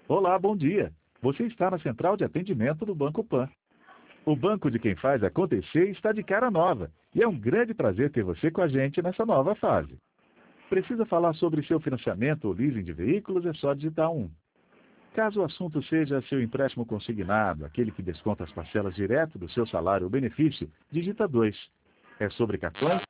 Olá, bom dia. Você está na central de atendimento do Banco Pan. O banco de quem faz acontecer está de cara nova e é um grande prazer ter você com a gente nessa nova fase. Precisa falar sobre seu financiamento ou leasing de veículos? É só digitar 1. Caso o assunto seja seu empréstimo consignado, aquele que desconta as parcelas direto do seu salário ou benefício, digita 2. É sobre cartões?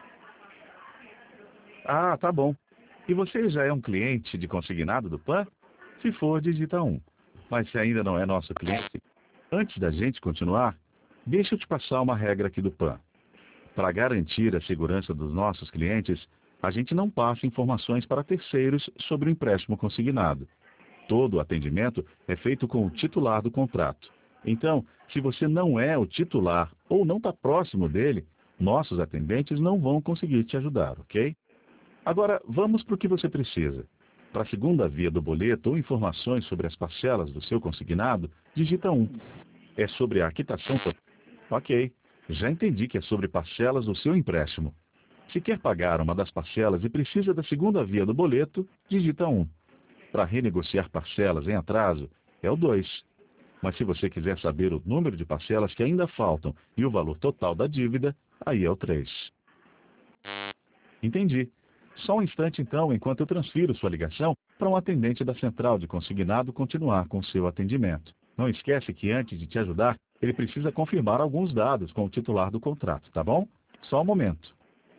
Ah, tá bom. E você já é um cliente de consignado do Pan? Se for, digita 1. Mas se ainda não é nosso cliente, antes da gente continuar, deixa eu te passar uma regra aqui do Pan. Para garantir a segurança dos nossos clientes, a gente não passa informações para terceiros sobre o empréstimo consignado. Todo o atendimento é feito com o titular do contrato. Então, se você não é o titular ou não está próximo dele, nossos atendentes não vão conseguir te ajudar, ok? Agora, vamos para o que você precisa. Para a segunda via do boleto ou informações sobre as parcelas do seu consignado, digita 1. É sobre a quitação. Ok, já entendi que é sobre parcelas do seu empréstimo. Se quer pagar uma das parcelas e precisa da segunda via do boleto, digita 1. Para renegociar parcelas em atraso, é o 2. Mas se você quiser saber o número de parcelas que ainda faltam e o valor total da dívida, aí é o 3. Entendi. Só um instante então, enquanto eu transfiro sua ligação para um atendente da central de consignado continuar com seu atendimento. Não esquece que antes de te ajudar, ele precisa confirmar alguns dados com o titular do contrato, tá bom? Só um momento.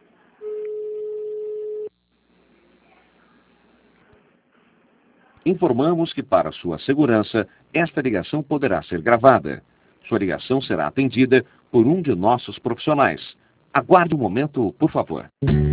Informamos que, para sua segurança, esta ligação poderá ser gravada. Sua ligação será atendida por um de nossos profissionais. Aguarde um momento, por favor.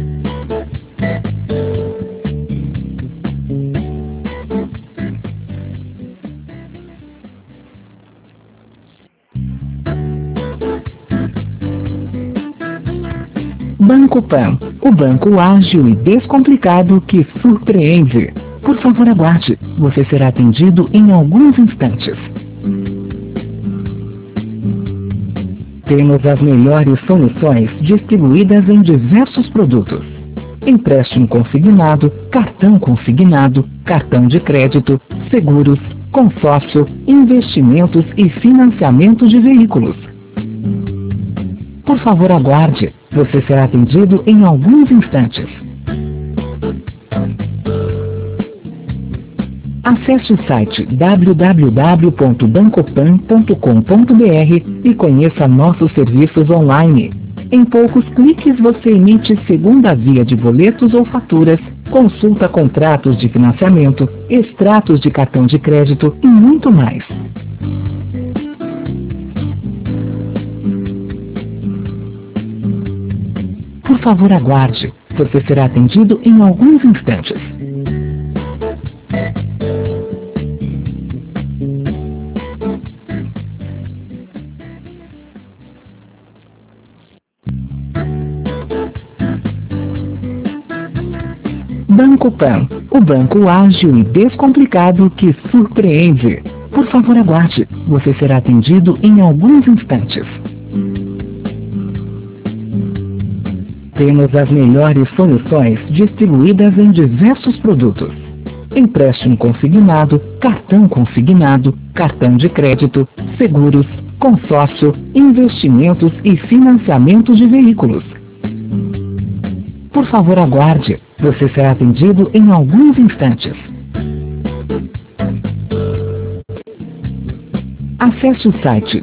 Banco Pan, o banco ágil e descomplicado que surpreende. Por favor, aguarde. Você será atendido em alguns instantes. Temos as melhores soluções distribuídas em diversos produtos. Empréstimo consignado, cartão de crédito, seguros, consórcio, investimentos e financiamento de veículos. Por favor, aguarde. Você será atendido em alguns instantes. Acesse o site www.bancopan.com.br e conheça nossos serviços online. Em poucos cliques você emite segunda via de boletos ou faturas, consulta contratos de financiamento, extratos de cartão de crédito e muito mais. Por favor, aguarde. Você será atendido em alguns instantes. Banco Pan, o banco ágil e descomplicado que surpreende. Por favor, aguarde. Você será atendido em alguns instantes. Temos as melhores soluções distribuídas em diversos produtos. Empréstimo consignado, cartão de crédito, seguros, consórcio, investimentos e financiamento de veículos. Por favor, aguarde. Você será atendido em alguns instantes. Acesse o site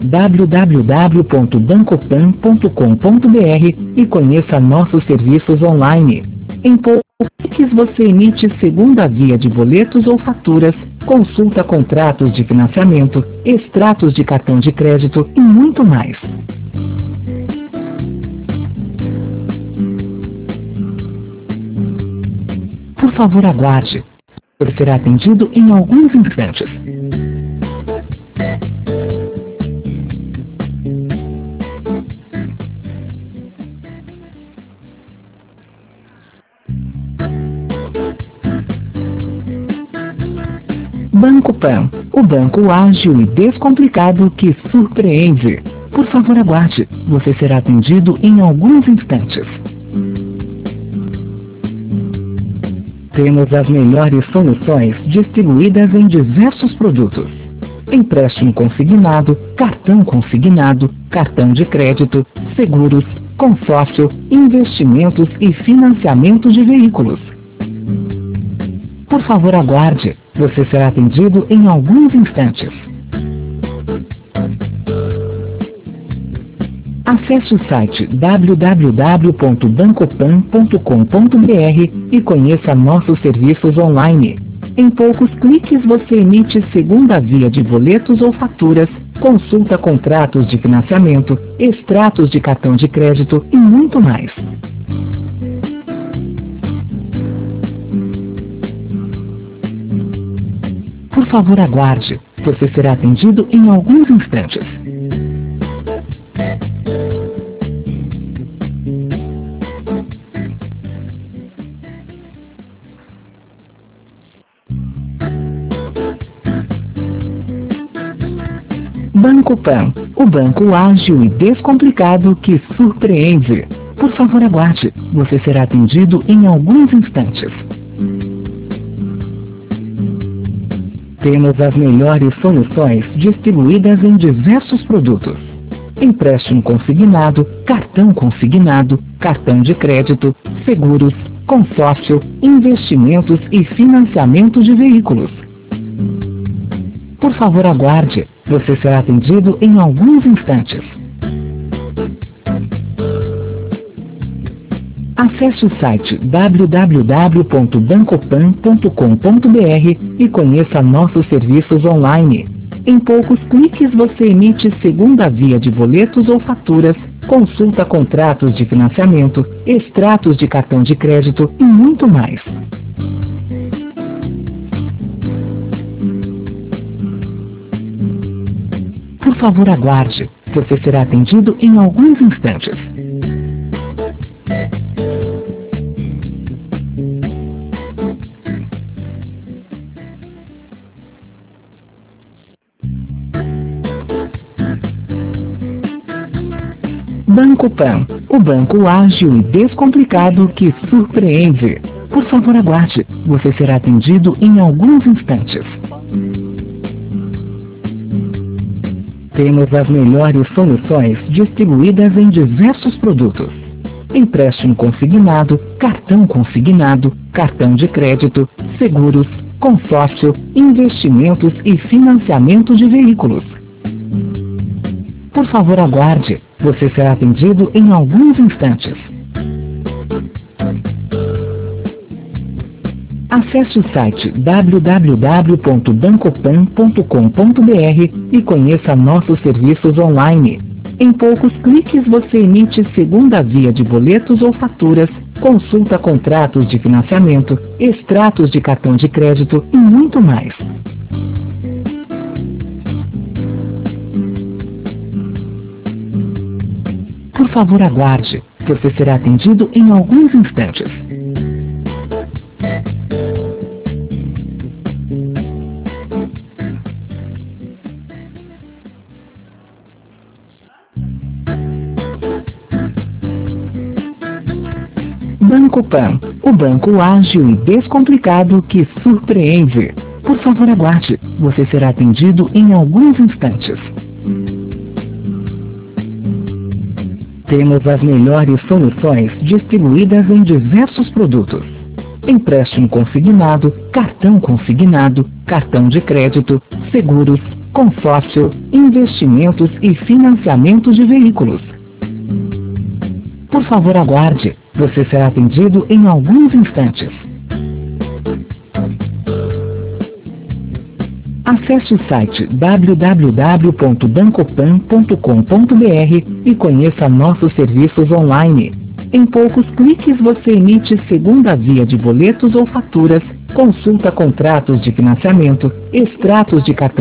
www.bancopan.com.br e conheça nossos serviços online. Em poucos cliques você emite segunda via de boletos ou faturas, consulta contratos de financiamento, extratos de cartão de crédito e muito mais. Por favor, aguarde. Você será atendido em alguns instantes. Banco Pan, o banco ágil e descomplicado que surpreende. Por favor, aguarde. Você será atendido em alguns instantes. Temos as melhores soluções distribuídas em diversos produtos. Empréstimo consignado, cartão de crédito, seguros, consórcio, investimentos e financiamento de veículos. Por favor, aguarde. Você será atendido em alguns instantes. Acesse o site www.bancopan.com.br e conheça nossos serviços online. Em poucos cliques você emite segunda via de boletos ou faturas, consulta contratos de financiamento, extratos de cartão de crédito e muito mais. Por favor, aguarde. Você será atendido em alguns instantes. Banco Pan, o banco ágil e descomplicado que surpreende. Por favor, aguarde. Você será atendido em alguns instantes. Temos as melhores soluções distribuídas em diversos produtos. Empréstimo consignado, cartão de crédito, seguros, consórcio, investimentos e financiamento de veículos. Por favor, aguarde. Você será atendido em alguns instantes. Acesse o site www.bancopan.com.br e conheça nossos serviços online. Em poucos cliques você emite segunda via de boletos ou faturas, consulta contratos de financiamento, extratos de cartão de crédito e muito mais. Por favor, aguarde. Você será atendido em alguns instantes. Banco Pan, o banco ágil e descomplicado que surpreende. Por favor, aguarde. Você será atendido em alguns instantes. Temos as melhores soluções distribuídas em diversos produtos. Empréstimo consignado, cartão de crédito, seguros, consórcio, investimentos e financiamento de veículos. Por favor, aguarde. Você será atendido em alguns instantes. Acesse o site www.bancopan.com.br e conheça nossos serviços online. Em poucos cliques você emite segunda via de boletos ou faturas, consulta contratos de financiamento, extratos de cartão de crédito e muito mais. Por favor, aguarde. Você será atendido em alguns instantes. Banco Pan, o banco ágil e descomplicado que surpreende. Por favor, aguarde. Você será atendido em alguns instantes. Temos as melhores soluções distribuídas em diversos produtos. Empréstimo consignado, cartão de crédito, seguros, consórcio, investimentos e financiamento de veículos. Por favor, aguarde. Você será atendido em alguns instantes. Acesse o site www.bancopan.com.br e conheça nossos serviços online. Em poucos cliques você emite segunda via de boletos ou faturas, consulta contratos de financiamento, extratos de cartão